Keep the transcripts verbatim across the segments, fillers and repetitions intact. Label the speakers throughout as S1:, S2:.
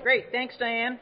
S1: Great. Thanks, Diane.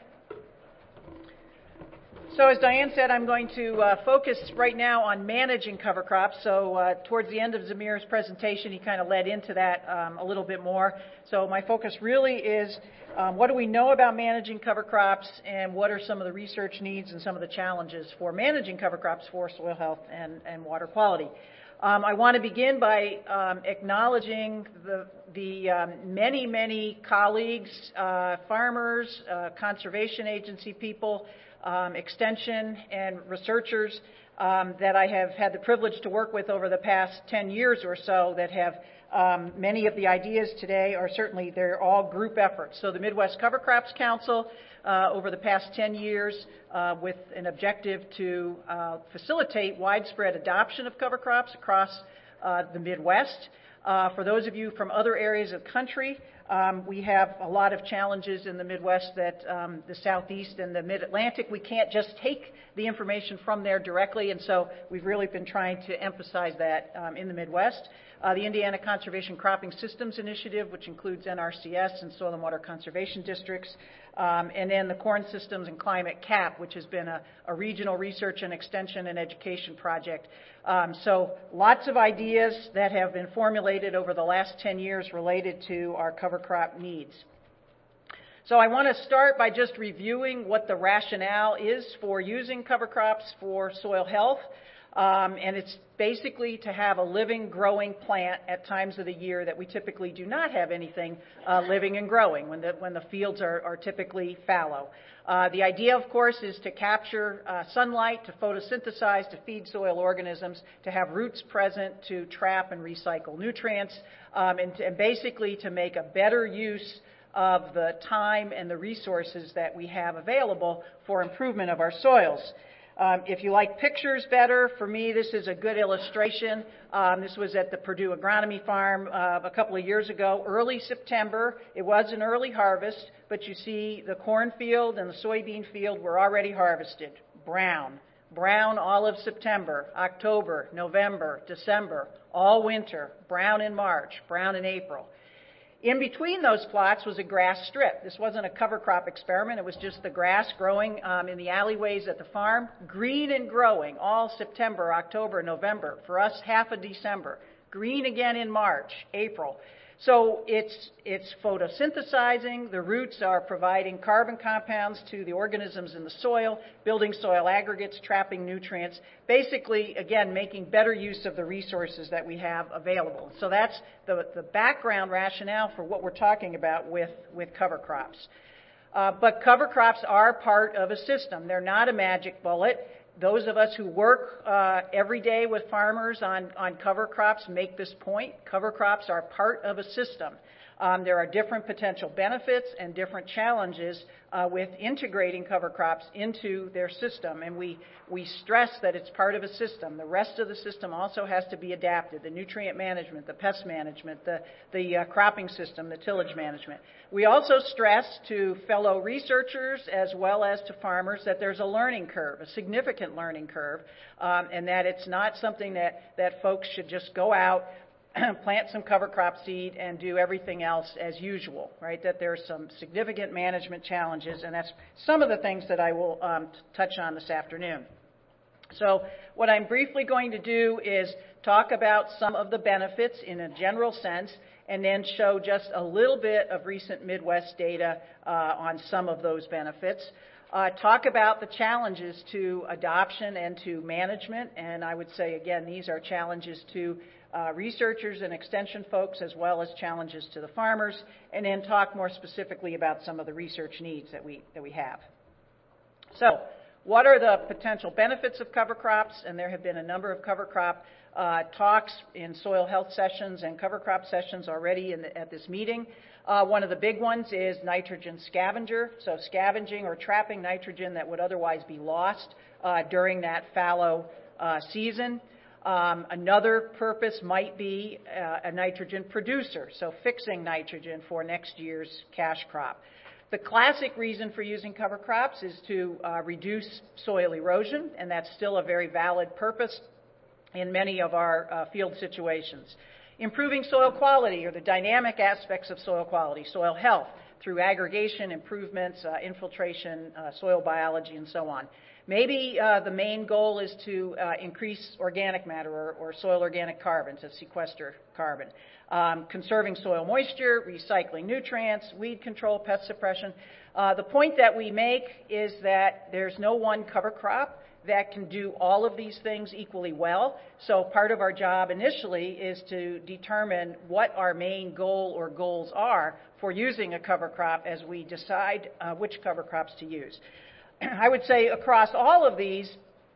S1: So as Diane said, I'm going to uh, focus right now on managing cover crops. So uh, towards the end of Zamir's presentation, he kind of led into that um, a little bit more. So my focus really is um, what do we know about managing cover crops, and what are some of the research needs and some of the challenges for managing cover crops for soil health and, and water quality. Um, I want to begin by um, acknowledging the, the um, many, many colleagues, uh, farmers, uh, conservation agency people, Um, extension and researchers um, that I have had the privilege to work with over the past ten years or so that have um, many of the ideas today are certainly, they're all group efforts. So the Midwest Cover Crops Council uh, over the past ten years uh, with an objective to uh, facilitate widespread adoption of cover crops across uh, the Midwest. Uh, for those of you from other areas of the country, Um, we have a lot of challenges in the Midwest that um, the Southeast and the Mid-Atlantic, we can't just take the information from there directly, and so we've really been trying to emphasize that um, in the Midwest. Uh, the Indiana Conservation Cropping Systems Initiative, which includes N R C S and Soil and Water Conservation Districts, um, and then the Corn Systems and Climate CAP, which has been a, a regional research and extension and education project. Um, so lots of ideas that have been formulated over the last ten years related to our cover crop needs. So I want to start by just reviewing what the rationale is for using cover crops for soil health. Um, and it's basically to have a living, growing plant at times of the year that we typically do not have anything uh, living and growing, when the, when the fields are, are typically fallow. Uh, the idea, of course, is to capture uh, sunlight, to photosynthesize, to feed soil organisms, to have roots present, to trap and recycle nutrients, um, and, to, and basically to make a better use of the time and the resources that we have available for improvement of our soils. Um, if you like pictures better, for me, this is a good illustration. Um, this was at the Purdue Agronomy Farm uh, a couple of years ago, early September. It was an early harvest, but you see the cornfield and the soybean field were already harvested. Brown. Brown all of September, October, November, December, all winter. Brown in March, brown in April. In between those plots was a grass strip. This wasn't a cover crop experiment. It was just the grass growing um, in the alleyways at the farm, green and growing all September, October, November. For us, half of December. Green again in March, April. So it's, it's photosynthesizing. The roots are providing carbon compounds to the organisms in the soil, building soil aggregates, trapping nutrients, basically, again, making better use of the resources that we have available. So that's the, the background rationale for what we're talking about with, with cover crops. Uh, but cover crops are part of a system. They're not a magic bullet. Those of us who work uh, every day with farmers on, on cover crops make this point. Cover crops are part of a system. Um, there are different potential benefits and different challenges uh, with integrating cover crops into their system, and we, we stress that it's part of a system. The rest of the system also has to be adapted, the nutrient management, the pest management, the, the uh, cropping system, the tillage management. We also stress to fellow researchers as well as to farmers that there's a learning curve, a significant learning curve, um, and that it's not something that, that folks should just go out, plant some cover crop seed and do everything else as usual, right? That there are some significant management challenges, and that's some of the things that I will um, touch on this afternoon. So what I'm briefly going to do is talk about some of the benefits in a general sense, and then show just a little bit of recent Midwest data uh, on some of those benefits. Uh, talk about the challenges to adoption and to management, and I would say, again, these are challenges to Uh, researchers and extension folks, as well as challenges to the farmers, and then talk more specifically about some of the research needs that we, that we have. So, what are the potential benefits of cover crops? And there have been a number of cover crop uh, talks in soil health sessions and cover crop sessions already in the, at this meeting. Uh, one of the big ones is nitrogen scavenger, so scavenging or trapping nitrogen that would otherwise be lost uh, during that fallow uh, season. Um, another purpose might be uh, a nitrogen producer, so fixing nitrogen for next year's cash crop. The classic reason for using cover crops is to uh, reduce soil erosion, and that's still a very valid purpose in many of our uh, field situations. Improving soil quality, or the dynamic aspects of soil quality, soil health. through aggregation, improvements, uh, infiltration, uh, soil biology, and so on. Maybe uh, the main goal is to uh, increase organic matter or, or soil organic carbon, to sequester carbon. Um, conserving soil moisture, recycling nutrients, weed control, pest suppression. Uh, the point that we make is that there's no one cover crop that can do all of these things equally well. So part of our job initially is to determine what our main goal or goals are for using a cover crop as we decide uh, which cover crops to use. I would say across all of these,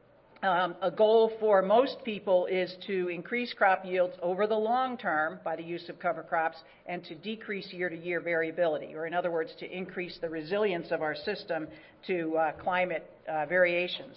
S1: um, a goal for most people is to increase crop yields over the long term by the use of cover crops and to decrease year-to-year variability, or in other words, to increase the resilience of our system to uh, climate uh, variations.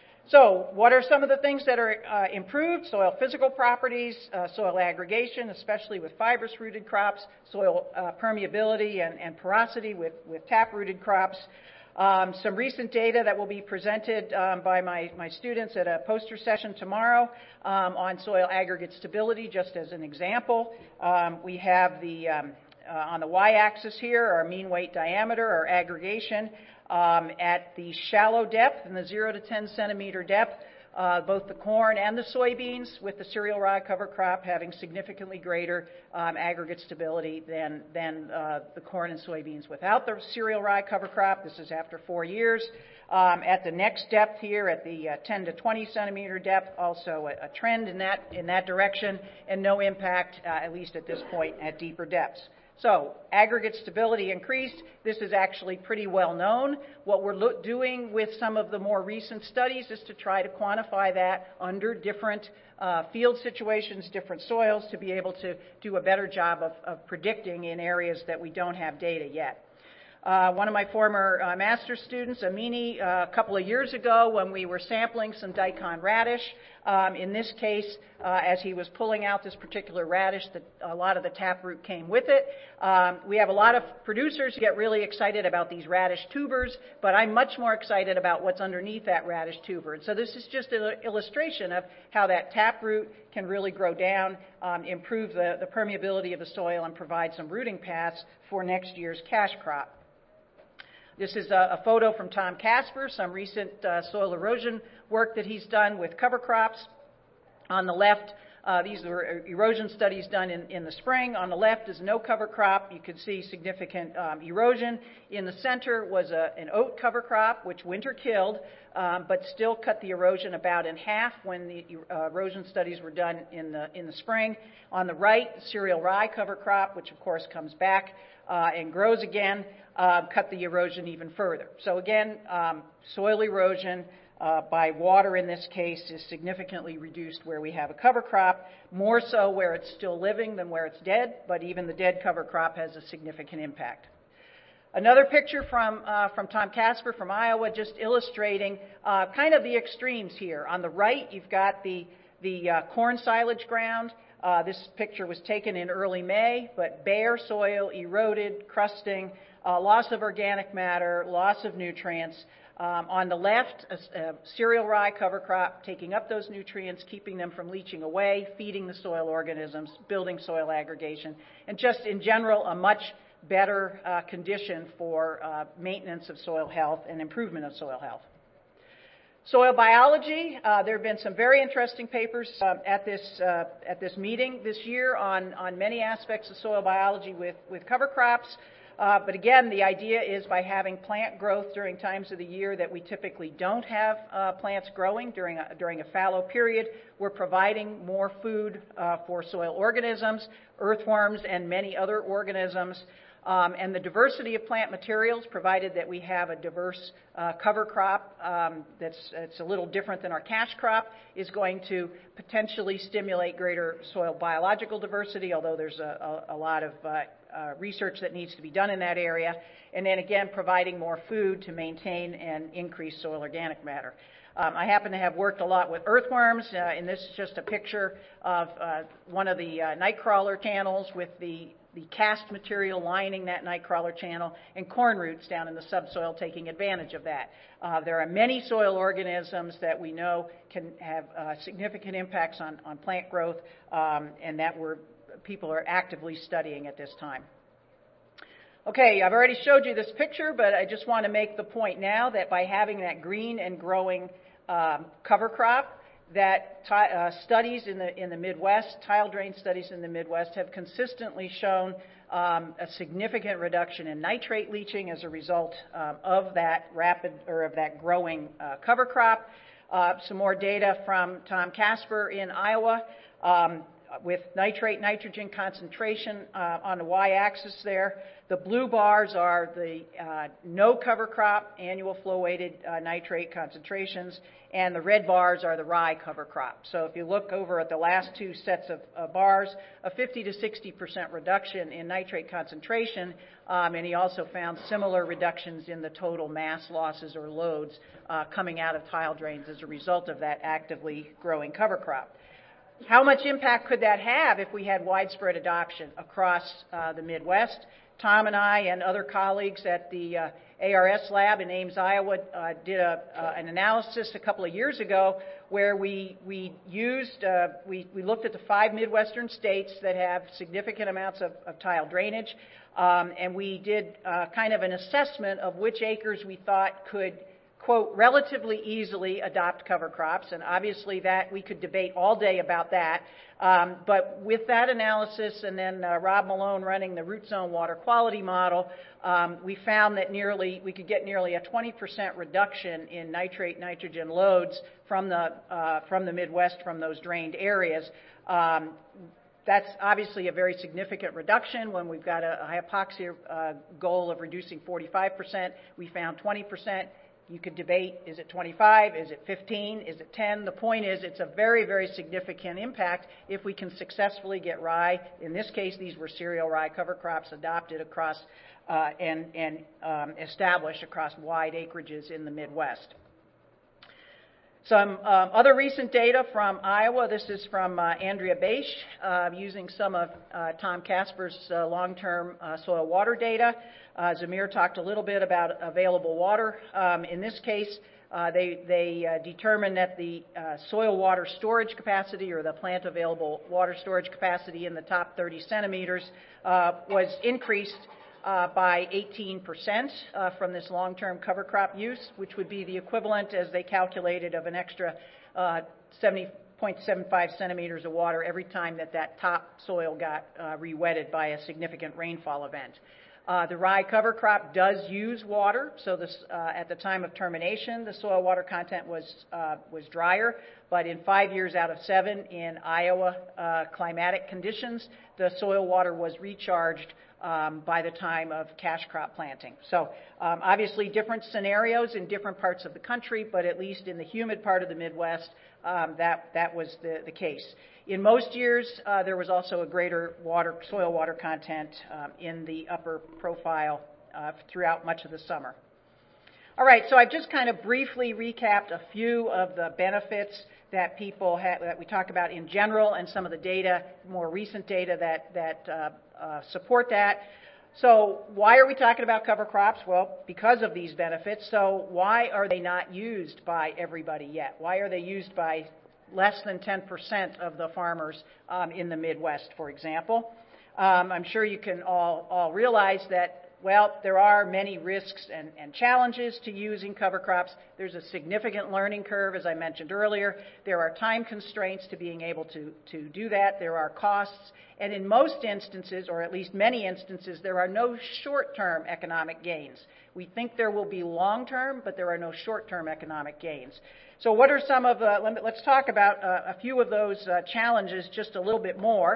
S1: So what are some of the things that are uh, improved? Soil physical properties, uh, soil aggregation, especially with fibrous-rooted crops, soil uh, permeability and, and porosity with, with tap-rooted crops. Um, some recent data that will be presented um, by my, my students at a poster session tomorrow um, on soil aggregate stability, just as an example. Um, we have the, um, uh, on the y-axis here, our mean weight diameter, our aggregation. Um, at the shallow depth, in the zero to ten centimeter depth, uh, both the corn and the soybeans with the cereal rye cover crop having significantly greater um, aggregate stability than, than uh, the corn and soybeans without the cereal rye cover crop. This is after four years. Um, at the next depth here, at the uh, ten to twenty centimeter depth, also a, a trend in that, in that direction, and no impact, uh, at least at this point, at deeper depths. So aggregate stability increased. This is actually pretty well known. What we're lo- doing with some of the more recent studies is to try to quantify that under different uh, field situations, different soils, to be able to do a better job of, of predicting in areas that we don't have data yet. Uh, one of my former uh, master's students, Amini, uh, a couple of years ago when we were sampling some daikon radish, um, in this case, uh, as he was pulling out this particular radish, the, a lot of the taproot came with it. Um, we have a lot of producers who get really excited about these radish tubers, but I'm much more excited about what's underneath that radish tuber. And so this is just an illustration of how that taproot can really grow down, um, improve the, the permeability of the soil, and provide some rooting paths for next year's cash crop. This is a, a photo from Tom Casper, some recent uh, soil erosion work that he's done with cover crops. On the left, uh, these were erosion studies done in, in the spring. On the left is no cover crop. You could see significant um, erosion. In the center was a, an oat cover crop, which winter killed, um, but still cut the erosion about in half when the uh, erosion studies were done in the, in the spring. On the right, cereal rye cover crop, which of course comes back uh, and grows again. Uh, cut the erosion even further. So again, um, soil erosion uh, by water in this case is significantly reduced where we have a cover crop, more so where it's still living than where it's dead, but even the dead cover crop has a significant impact. Another picture from, uh, from Tom Casper from Iowa, just illustrating uh, kind of the extremes here. On the right, you've got the, the uh, corn silage ground. Uh, this picture was taken in early May, but bare soil, eroded, crusting, Uh, loss of organic matter, loss of nutrients. Um, on the left, a, a cereal rye cover crop, taking up those nutrients, keeping them from leaching away, feeding the soil organisms, building soil aggregation, and just in general, a much better uh, condition for uh, maintenance of soil health and improvement of soil health. Soil biology, uh, there have been some very interesting papers uh, at this uh, at this meeting this year on, on many aspects of soil biology with, with cover crops. Uh, but again, the idea is by having plant growth during times of the year that we typically don't have uh, plants growing during a, during a fallow period, we're providing more food uh, for soil organisms, earthworms, and many other organisms. Um, and the diversity of plant materials, provided that we have a diverse uh, cover crop um, that's, that's a little different than our cash crop, is going to potentially stimulate greater soil biological diversity, although there's a, a, a lot of uh, uh, research that needs to be done in that area. And then again, providing more food to maintain and increase soil organic matter. Um, I happen to have worked a lot with earthworms, uh, and this is just a picture of uh, one of the uh, night crawler channels with the the cast material lining that night crawler channel, and corn roots down in the subsoil taking advantage of that. Uh, there are many soil organisms that we know can have uh, significant impacts on, on plant growth, um, and that we're, people are actively studying at this time. Okay, I've already showed you this picture, but I just want to make the point now that by having that green and growing um, cover crop, that t- uh, studies in the in the Midwest, tile drain studies in the Midwest, have consistently shown um, a significant reduction in nitrate leaching as a result um, of that rapid or of that growing uh, cover crop. Uh, some more data from Tom Casper in Iowa um, with nitrate nitrogen concentration uh, on the y-axis there. The blue bars are the uh, no cover crop annual flow weighted uh, nitrate concentrations, and the red bars are the rye cover crop. So if you look over at the last two sets of uh, bars, a fifty to sixty percent reduction in nitrate concentration, um, and he also found similar reductions in the total mass losses or loads uh, coming out of tile drains as a result of that actively growing cover crop. How much impact could that have if we had widespread adoption across uh, the Midwest? Tom and I and other colleagues at the uh, A R S lab in Ames, Iowa, uh, did a, uh, an analysis a couple of years ago where we we used uh, we we looked at the five Midwestern states that have significant amounts of, of tile drainage, um, and we did uh, kind of an assessment of which acres we thought could, quote, relatively easily adopt cover crops, and obviously that we could debate all day about that. Um, but with that analysis and then uh, Rob Malone running the root zone water quality model, um, we found that nearly we could get nearly a twenty percent reduction in nitrate nitrogen loads from the uh, from the Midwest, from those drained areas. Um, That's obviously a very significant reduction. When we've got a, a hypoxia uh, goal of reducing forty-five percent, we found twenty percent. You could debate, is it twenty-five, is it fifteen, is it ten? The point is it's a very, very significant impact if we can successfully get rye. In this case, these were cereal rye cover crops adopted across uh, and, and um, established across wide acreages in the Midwest. Some um, other recent data from Iowa. This is from uh, Andrea Bache, uh, using some of uh, Tom Casper's uh, long-term uh, soil water data. Uh, Zamir talked a little bit about available water. Um, in this case, uh, they, they uh, determined that the uh, soil water storage capacity, or the plant available water storage capacity in the top thirty centimeters, uh, was increased Uh, by eighteen percent uh, from this long-term cover crop use, which would be the equivalent, as they calculated, of an extra uh, seventy point seven five centimeters of water every time that that top soil got uh, re-wetted by a significant rainfall event. Uh, the rye cover crop does use water, so this, uh, at the time of termination, the soil water content was uh, was drier, but in five years out of seven in Iowa uh, climatic conditions, the soil water was recharged Um, by the time of cash crop planting. So um, obviously different scenarios in different parts of the country, but at least in the humid part of the Midwest, um, that, that was the, the case. In most years, uh, there was also a greater water, soil water content um, in the upper profile uh, throughout much of the summer. All right, so I've just kind of briefly recapped a few of the benefits that people have, that we talk about in general, and some of the data, more recent data that, that uh, uh, support that. So why are we talking about cover crops? Well, because of these benefits. So why are they not used by everybody yet? Why are they used by less than ten percent of the farmers um, in the Midwest, for example? Um, I'm sure you can all, all realize that, well, there are many risks and, and challenges to using cover crops. There's a significant learning curve, as I mentioned earlier. There are time constraints to being able to, to do that. There are costs. And in most instances, or at least many instances, there are no short-term economic gains. We think there will be long-term, but there are no short-term economic gains. So what are some of the, let's talk about uh, a few of those uh, challenges just a little bit more,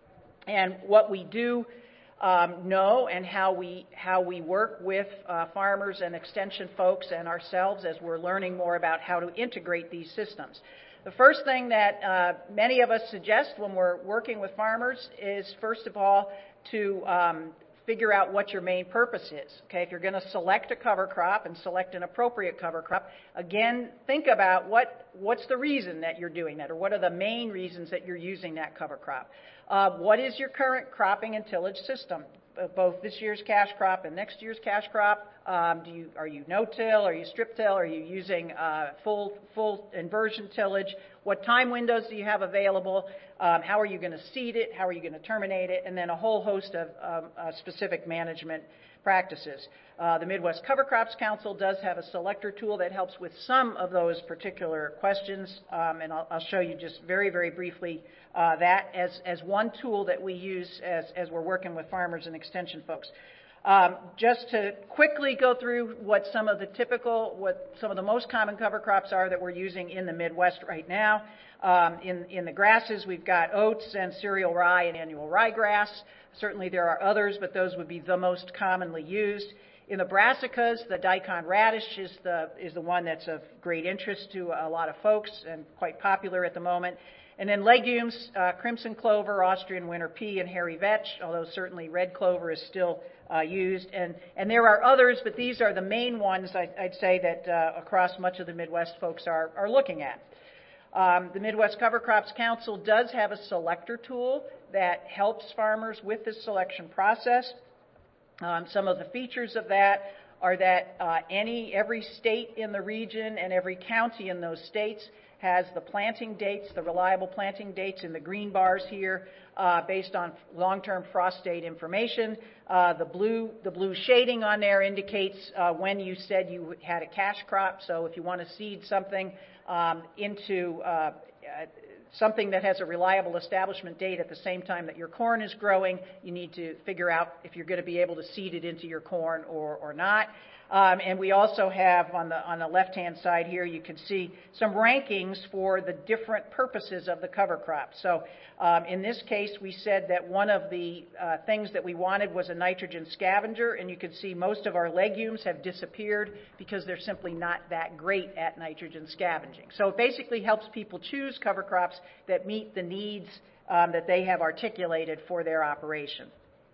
S1: and what we do Um, know and how we how we work with uh, farmers and extension folks and ourselves as we're learning more about how to integrate these systems. The first thing that uh, many of us suggest when we're working with farmers is, first of all, to um, figure out what your main purpose is. Okay, if you're going to select a cover crop and select an appropriate cover crop, again, think about what what's the reason that you're doing that, or what are the main reasons that you're using that cover crop. Uh, what is your current cropping and tillage system, both this year's cash crop and next year's cash crop? Um, do you, are you no-till? Are you strip-till? Are you using uh, full, full inversion tillage? What time windows do you have available? Um, how are you going to seed it? How are you going to terminate it? And then a whole host of um, uh, specific management practices. Uh, the Midwest Cover Crops Council does have a selector tool that helps with some of those particular questions, um, and I'll, I'll show you just very, very briefly uh, that as, as one tool that we use as, as we're working with farmers and extension folks. Um, just to quickly go through what some of the typical, what some of the most common cover crops are that we're using in the Midwest right now. Um, in, in the grasses, we've got oats and cereal rye and annual ryegrass. Certainly there are others, but those would be the most commonly used. In the brassicas, the daikon radish is the, is the one that's of great interest to a lot of folks and quite popular at the moment. And then legumes, uh, crimson clover, Austrian winter pea, and hairy vetch, although certainly red clover is still uh, used. And, and there are others, but these are the main ones I, I'd say that uh, across much of the Midwest folks are, are looking at. Um, the Midwest Cover Crops Council does have a selector tool that helps farmers with this selection process. Um, some of the features of that are that uh, any every state in the region and every county in those states has the planting dates, the reliable planting dates in the green bars here, uh, based on long-term frost date information. Uh, the blue, the blue shading on there indicates uh, when you said you had a cash crop. So if you want to seed something um, into uh, something that has a reliable establishment date at the same time that your corn is growing, you need to figure out if you're going to be able to seed it into your corn or, or not. Um, and we also have on the on the left-hand side here, you can see some rankings for the different purposes of the cover crop. So um, in this case, we said that one of the uh, things that we wanted was a nitrogen scavenger, and you can see most of our legumes have disappeared because they're simply not that great at nitrogen scavenging. So it basically helps people choose cover crops that meet the needs um, that they have articulated for their operation.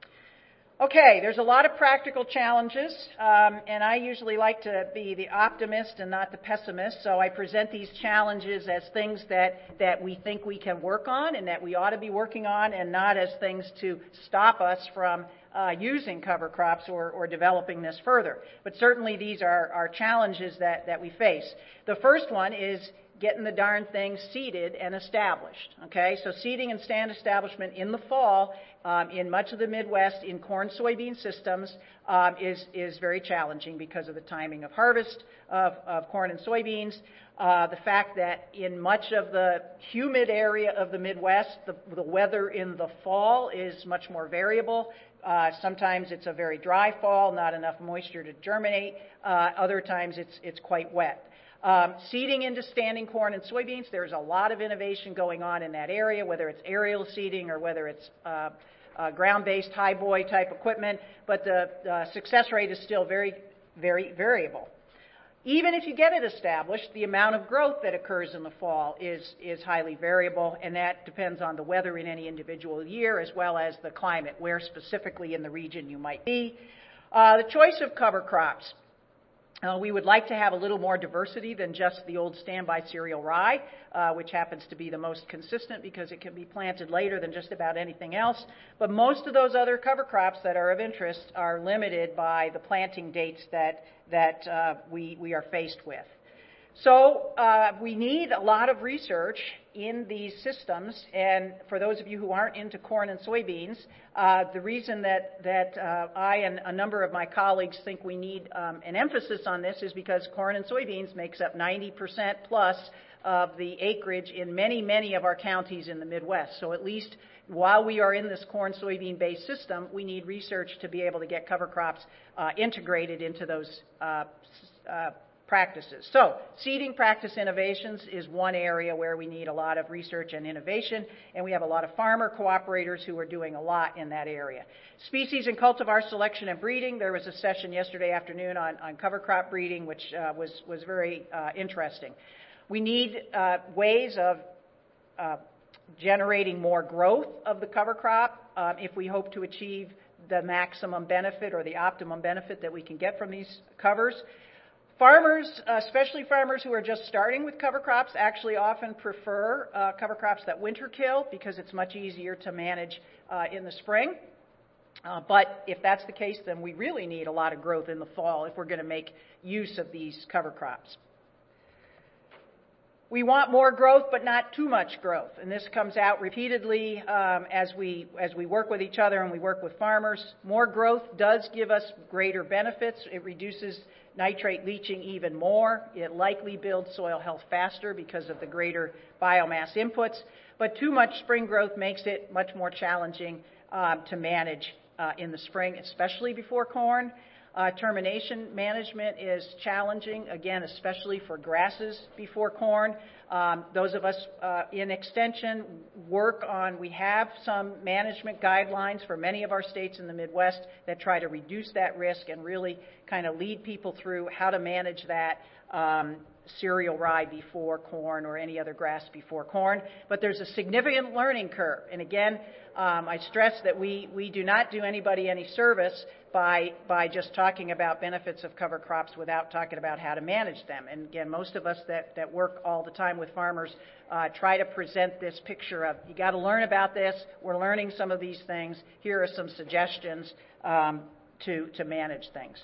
S1: Okay, there's a lot of practical challenges, um, and I usually like to be the optimist and not the pessimist, so I present these challenges as things that, that we think we can work on and that we ought to be working on, and not as things to stop us from uh, using cover crops or, or developing this further. But certainly these are, are challenges that, that we face. The first one is getting the darn thing seeded and established. Okay, so seeding and stand establishment in the fall um, in much of the Midwest in corn soybean systems um, is, is very challenging because of the timing of harvest of, of corn and soybeans. Uh, the fact that in much of the humid area of the Midwest, the, the weather in the fall is much more variable. Uh, sometimes it's a very dry fall, not enough moisture to germinate. Uh, other times it's, it's quite wet. Um, seeding into standing corn and soybeans, there's a lot of innovation going on in that area, whether it's aerial seeding or whether it's uh, uh, ground-based high boy type equipment, but the uh, success rate is still very, very variable. Even if you get it established, the amount of growth that occurs in the fall is, is highly variable, and that depends on the weather in any individual year as well as the climate, where specifically in the region you might be. Uh, the choice of cover crops. Uh, we would like to have a little more diversity than just the old standby cereal rye, uh, which happens to be the most consistent because it can be planted later than just about anything else. But most of those other cover crops that are of interest are limited by the planting dates that, that uh, we, we are faced with. So uh, we need a lot of research in these systems, and for those of you who aren't into corn and soybeans, uh, the reason that, that uh, I and a number of my colleagues think we need um, an emphasis on this is because corn and soybeans makes up ninety percent plus of the acreage in many, many of our counties in the Midwest. So at least while we are in this corn soybean based system, we need research to be able to get cover crops uh, integrated into those uh, uh, practices. So seeding practice innovations is one area where we need a lot of research and innovation, and we have a lot of farmer cooperators who are doing a lot in that area. Species and cultivar selection and breeding. There was a session yesterday afternoon on, on cover crop breeding, which uh, was, was very uh, interesting. We need uh, ways of uh, generating more growth of the cover crop um, if we hope to achieve the maximum benefit or the optimum benefit that we can get from these covers. Farmers, especially farmers who are just starting with cover crops, actually often prefer uh, cover crops that winter kill because it's much easier to manage uh, in the spring. Uh, but if that's the case, then we really need a lot of growth in the fall if we're going to make use of these cover crops. We want more growth, but not too much growth. And this comes out repeatedly um, as we as we work with each other and we work with farmers. More growth does give us greater benefits. It reduces nitrate leaching even more. It likely builds soil health faster because of the greater biomass inputs. But too much spring growth makes it much more challenging um, to manage uh, in the spring, especially before corn. Uh, termination management is challenging, again, especially for grasses before corn. Um, those of us uh, in Extension work on, we have some management guidelines for many of our states in the Midwest that try to reduce that risk and really kind of lead people through how to manage that um, cereal rye before corn or any other grass before corn. But there's a significant learning curve. And again, um, I stress that we, we do not do anybody any service by, by just talking about benefits of cover crops without talking about how to manage them. And again, most of us that, that work all the time with farmers uh, try to present this picture of, you got to learn about this, we're learning some of these things, here are some suggestions um, to, to manage things.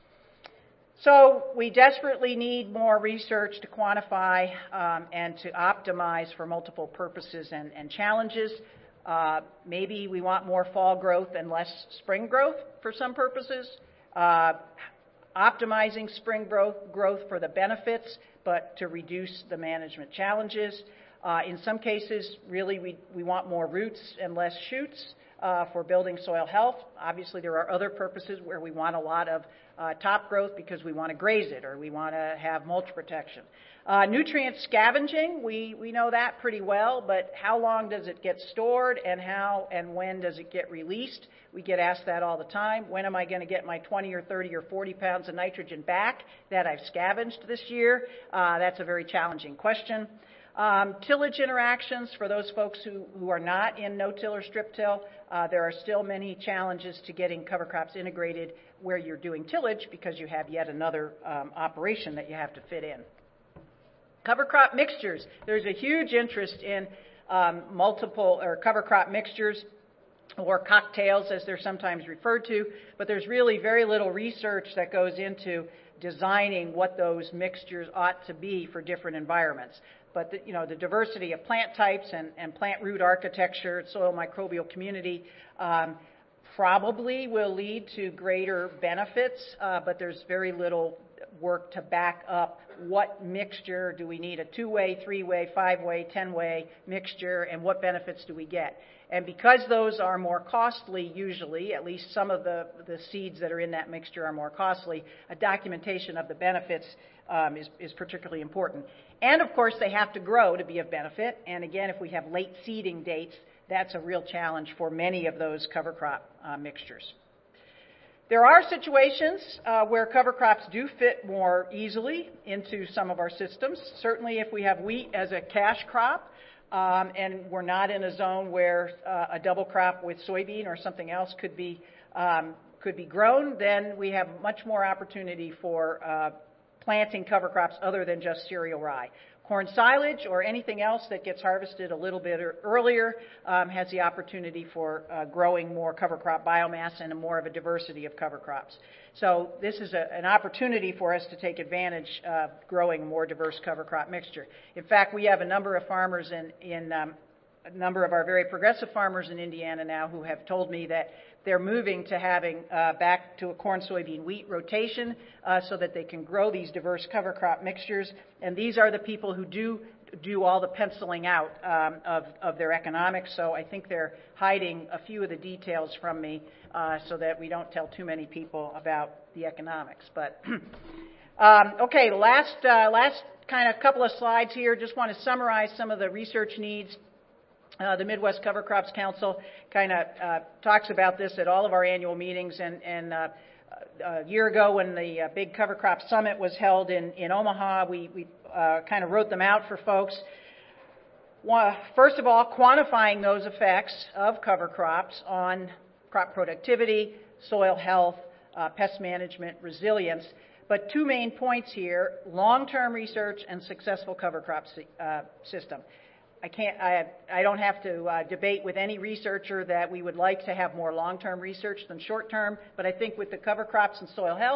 S1: So we desperately need more research to quantify um, and to optimize for multiple purposes and, and challenges. Uh, maybe we want more fall growth and less spring growth for some purposes. Uh, optimizing spring growth, growth for the benefits, but to reduce the management challenges. Uh, in some cases, really, we, we want more roots and less shoots uh, for building soil health. Obviously, there are other purposes where we want a lot of uh, top growth because we want to graze it or we want to have mulch protection. Uh, nutrient scavenging, we, we know that pretty well, but how long does it get stored and how and when does it get released? We get asked that all the time. When am I going to get my twenty or thirty or forty pounds of nitrogen back that I've scavenged this year? Uh, that's a very challenging question. Um, tillage interactions, for those folks who, who are not in no-till or strip-till, uh, there are still many challenges to getting cover crops integrated where you're doing tillage because you have yet another um, operation that you have to fit in. Cover crop mixtures. There's a huge interest in um, multiple or cover crop mixtures or cocktails as they're sometimes referred to, but there's really very little research that goes into designing what those mixtures ought to be for different environments. But the, you know, the diversity of plant types and, and plant root architecture, soil microbial community, um, probably will lead to greater benefits, uh, but there's very little work to back up what mixture do we need, a two-way, three-way, five-way, ten-way mixture, and what benefits do we get. And because those are more costly usually, at least some of the, the seeds that are in that mixture are more costly, a documentation of the benefits um, is, is particularly important. And of course, they have to grow to be of benefit. And again, if we have late seeding dates, that's a real challenge for many of those cover crop uh, mixtures. There are situations uh, where cover crops do fit more easily into some of our systems. Certainly if we have wheat as a cash crop um, and we're not in a zone where uh, a double crop with soybean or something else could be, um, could be grown, then we have much more opportunity for uh, planting cover crops other than just cereal rye. Corn silage or anything else that gets harvested a little bit earlier um, has the opportunity for uh, growing more cover crop biomass and a more of a diversity of cover crops. So this is a, an opportunity for us to take advantage of growing a more diverse cover crop mixture. In fact, we have a number of farmers in, in um, a number of our very progressive farmers in Indiana now who have told me that they're moving to having uh, back to a corn, soybean, wheat rotation uh, so that they can grow these diverse cover crop mixtures. And these are the people who do do all the penciling out um, of, of their economics. So I think they're hiding a few of the details from me uh, so that we don't tell too many people about the economics. But um, okay, last uh, last kind of couple of slides here. Just want to summarize some of the research needs. Uh, the Midwest Cover Crops Council kind of uh, talks about this at all of our annual meetings. And, and uh, a year ago when the uh, big Cover Crop Summit was held in, in Omaha, we, we uh, kind of wrote them out for folks. One, first of all, quantifying those effects of cover crops on crop productivity, soil health, uh, pest management, resilience. But two main points here, long-term research and successful cover crop uh, system. I can't. I, I don't have to uh, debate with any researcher that we would like to have more long-term research than short-term. But I think with the cover crops and soil health,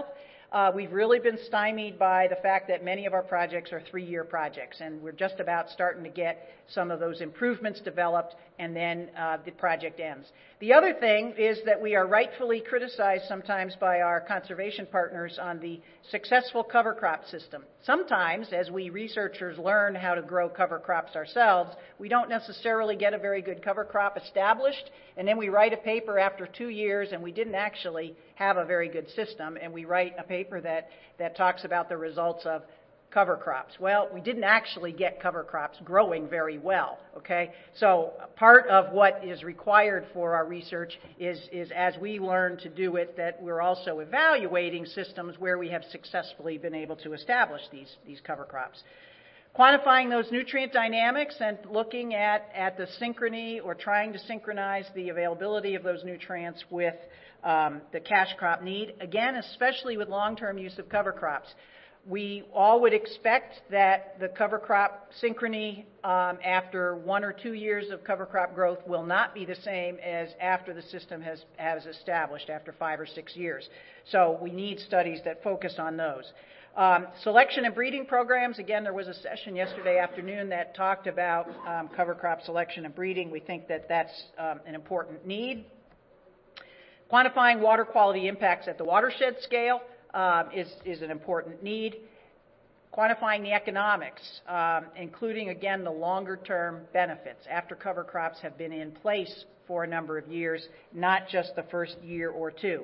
S1: Uh, we've really been stymied by the fact that many of our projects are three-year projects, and we're just about starting to get some of those improvements developed, and then uh, the project ends. The other thing is that we are rightfully criticized sometimes by our conservation partners on the successful cover crop system. Sometimes, as we researchers learn how to grow cover crops ourselves, we don't necessarily get a very good cover crop established, and then we write a paper after two years and we didn't actually have a very good system, and we write a paper that, that talks about the results of cover crops. Well, we didn't actually get cover crops growing very well, okay? So part of what is required for our research is, is as we learn to do it, that we're also evaluating systems where we have successfully been able to establish these, these cover crops. Quantifying those nutrient dynamics and looking at, at the synchrony or trying to synchronize the availability of those nutrients with um, the cash crop need, again, especially with long-term use of cover crops. We all would expect that the cover crop synchrony um, after one or two years of cover crop growth will not be the same as after the system has, has established, after five or six years. So we need studies that focus on those. Um, selection and breeding programs, again, there was a session yesterday afternoon that talked about um, cover crop selection and breeding. We think that that's um, an important need. Quantifying water quality impacts at the watershed scale um, is, is an important need. Quantifying the economics, um, including, again, the longer-term benefits after cover crops have been in place for a number of years, not just the first year or two.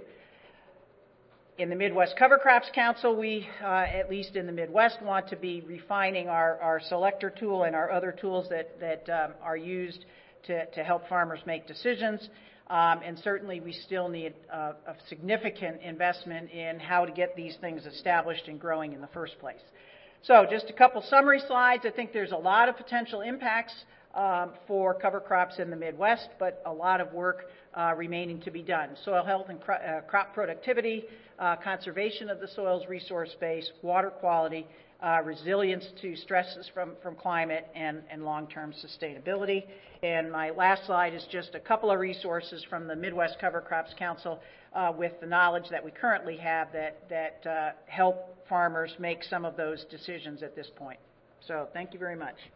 S1: In the Midwest Cover Crops Council, we, uh, at least in the Midwest, want to be refining our, our selector tool and our other tools that, that um, are used to, to help farmers make decisions. Um, and certainly we still need uh, a significant investment in how to get these things established and growing in the first place. So just a couple summary slides. I think there's a lot of potential impacts um, for cover crops in the Midwest, but a lot of work uh, remaining to be done. Soil health and cro- uh, crop productivity, uh, conservation of the soil's resource base, water quality, uh, resilience to stresses from, from climate, and, and long-term sustainability. And my last slide is just a couple of resources from the Midwest Cover Crops Council uh, with the knowledge that we currently have that, that uh, help farmers make some of those decisions at this point. So thank you very much.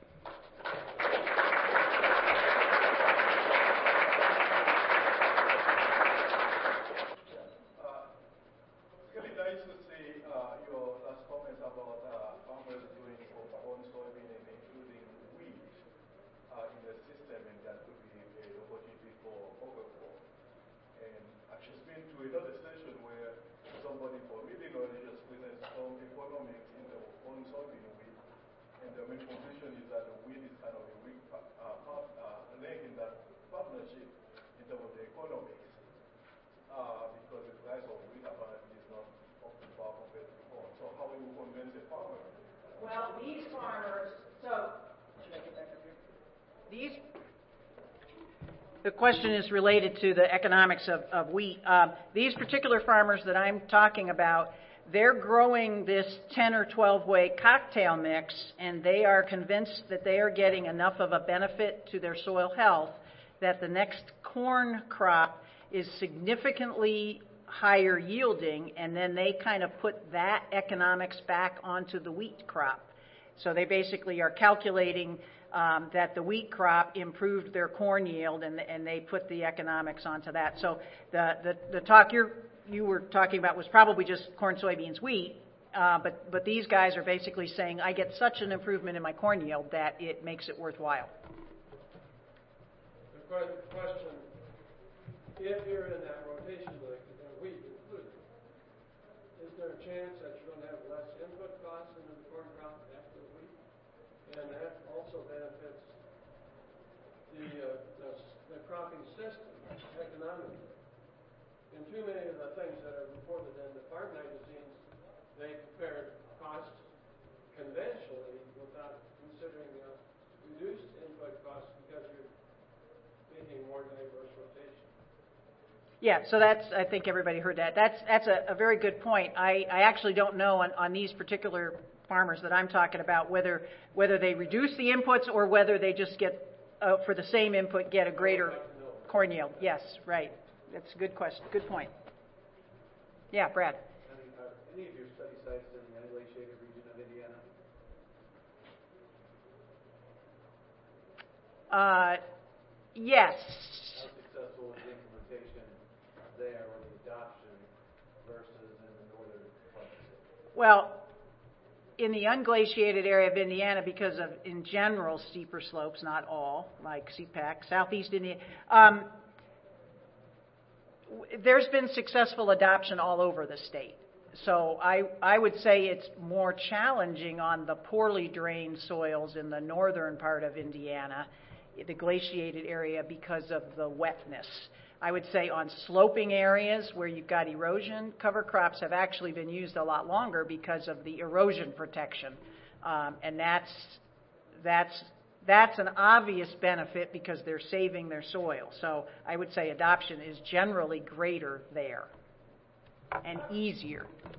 S1: Well, these farmers, so, should I get back up here? These, the question is related to the economics of, of wheat. Um, these particular farmers that I'm talking about, they're growing this ten or twelve way cocktail mix, and they are convinced that they are getting enough of a benefit to their soil health that the next corn crop is significantly higher yielding, and then they kind of put that economics back onto the wheat crop. So they basically are calculating um, that the wheat crop improved their corn yield, and, and they put the economics onto that. So the, the, the talk you're, you were talking about was probably just corn, soybeans, wheat, uh, but, but these guys are basically saying, I get such an improvement in my corn yield that it makes it worthwhile.
S2: The question, if you're in that rotation like wheat included, is there a chance that you're going to have less input costs into the corn crop after the wheat? And that also benefits the, uh, the, the cropping system economically. In too many of the things that are reported in the farm magazines, they compare costs conventionally without considering uh, reduced input costs because you're making more diverse rotation.
S1: Yeah, so that's, I think everybody heard that. That's, that's a, a very good point. I, I actually don't know on, on these particular farmers that I'm talking about whether, whether they reduce the inputs or whether they just get, uh, for the same input, get a greater corn yield. Yes, right. That's a good question. Good point. Yeah, Brad.
S3: any of your study sites in the unglaciated region of Indiana?
S1: Uh, yes.
S3: How successful was the implementation there, or the adoption, versus in the northern part of the state?
S1: Well, in the unglaciated area of Indiana, because of, in general, steeper slopes, not all, like C PAC, southeast Indiana, um, w- there's been successful adoption all over the state. So I, I would say it's more challenging on the poorly drained soils in the northern part of Indiana, the glaciated area, because of the wetness. I would say on sloping areas where you've got erosion, cover crops have actually been used a lot longer because of the erosion protection. Um, and that's, that's, that's an obvious benefit because they're saving their soil. So I would say adoption is generally greater there and easier.